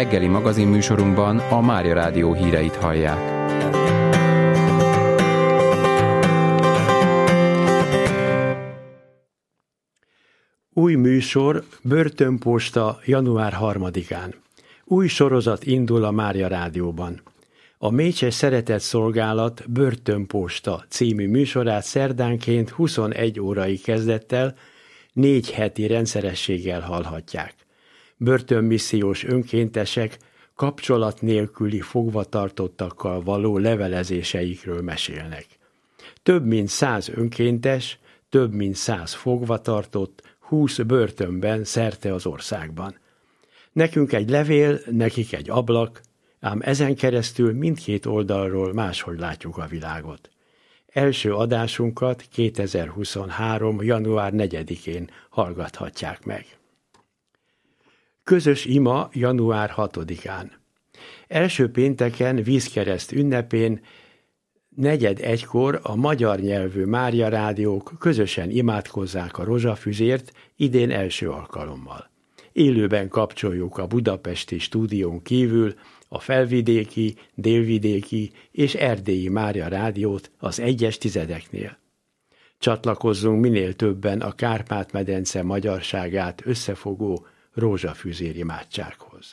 reggeli magazinműsorunkban a Mária Rádió híreit hallják. Új műsor, Börtönposta január 3-án. Új sorozat indul a Mária Rádióban. A Mécses Szeretett Szolgálat Börtönposta című műsorát szerdánként 21 órai kezdettel 4 heti rendszerességgel hallhatják. Börtönmissziós önkéntesek kapcsolat nélküli fogvatartottakkal való levelezéseikről mesélnek. Több mint 100 önkéntes, több mint 100 fogvatartott, 20 börtönben szerte az országban. Nekünk egy levél, nekik egy ablak, ám ezen keresztül mindkét oldalról máshogy látjuk a világot. Első adásunkat 2023. január 4-én hallgathatják meg. Közös ima január 6-án. Első pénteken vízkereszt ünnepén 4:45-kor a magyar nyelvű Mária Rádiók közösen imádkozzák a rozsafüzért, idén első alkalommal. Élőben kapcsoljuk a budapesti stúdión kívül a felvidéki, délvidéki és erdélyi Mária Rádiót az 1-es tizedeknél. Csatlakozzunk minél többen a Kárpát-medence magyarságát összefogó rózsafüzér imádsághoz.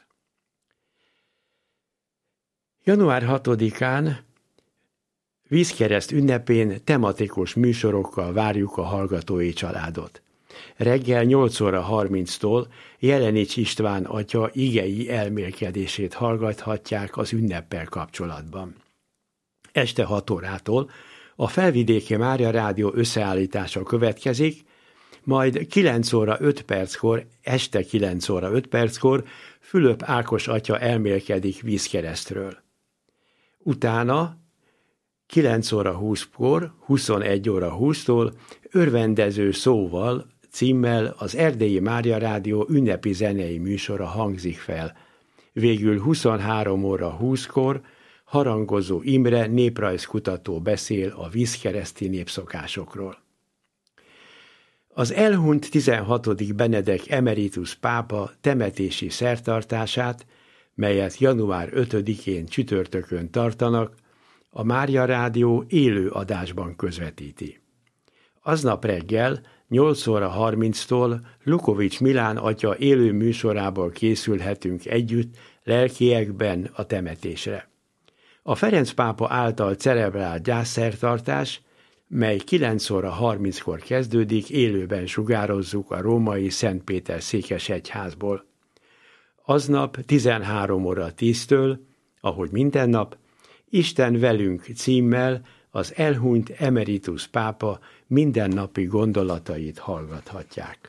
Január 6-án vízkereszt ünnepén tematikus műsorokkal várjuk a hallgatói családot. Reggel 8:30-tól Jelenics István atya igei elmélkedését hallgathatják az ünneppel kapcsolatban. Este 6 órától a Felvidéki Mária Rádió összeállítása következik, majd 9:05-kor, este 9:05-kor Fülöp Ákos atya elmélkedik vízkeresztről. Utána 9:20-kor, 21:20-tól örvendező szóval, címmel az Erdélyi Mária Rádió ünnepi zenei műsora hangzik fel. Végül 23:20-kor Harangozó Imre néprajzkutató beszél a vízkereszti népszokásokról. Az elhunyt 16. Benedek emeritus pápa temetési szertartását, melyet január 5-én csütörtökön tartanak, a Mária Rádió élő adásban közvetíti. Aznap reggel 8:30-tól Lukovics Milán atya élő műsorából készülhetünk együtt lelkiekben a temetésre. A Ferenc pápa által celebrált gyászszertartás, mely 9:30-kor kezdődik, élőben sugározzuk a római Szentpéter-székesegyházból. Aznap 13:10-től, ahogy minden nap, Isten velünk címmel az elhunyt emeritus pápa mindennapi gondolatait hallgathatják.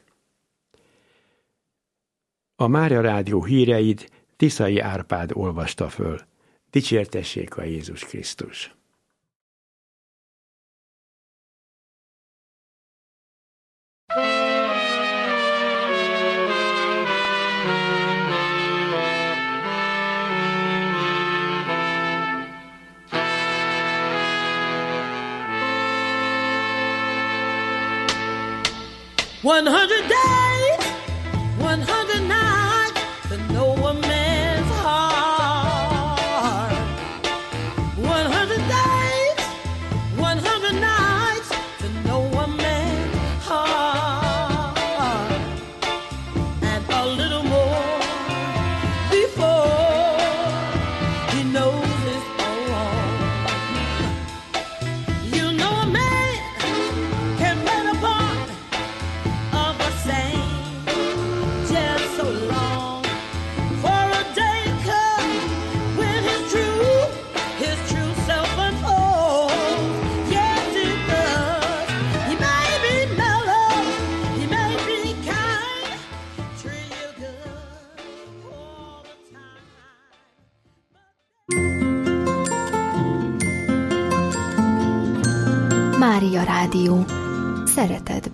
A Mária Rádió híreit Tiszai Árpád olvasta föl. Dicsértessék a Jézus Krisztus! One 100 days, 100 nights to know a man's heart. 100 days, 100 nights to know a man's heart. And a little more before he knows his own. You know a man can play the part of a saint just so long, for a day comes when his true self unfolds. Yes, it does. He may be mellow, he may be kind, treat you good all the time. Mária Rádió. Szeretetben.